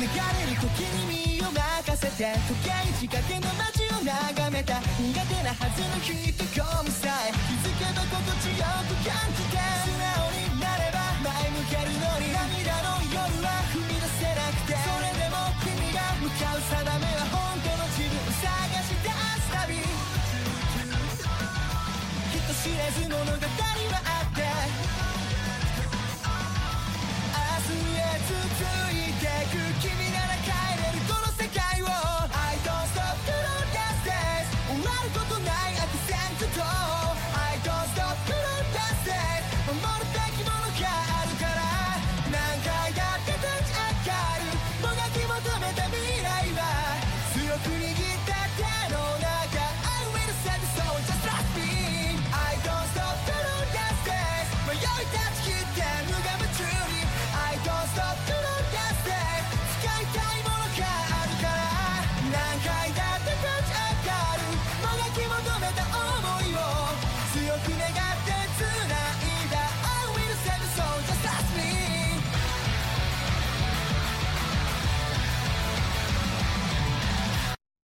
れる時に身を任せて時計仕掛けの街を眺めた苦手なはずの引き込むさえ気づけば心地よく感じて素直になれば前向けるのに涙の夜は踏み出せなくてそれでも君が向かう定めは本当の自分を探し出す旅人知れず物語はあって明日へ続いてく君なら帰れるこの世界を I don't stop through the days 終わることないアクセントと I don't stop through the days 守るべきものがあるから何回だって立ち上がるもがき求めた未来は強く握った手の中 I will set the soul just trust me I don't stop through the days 迷い立ち切って無我夢中に I don't stop through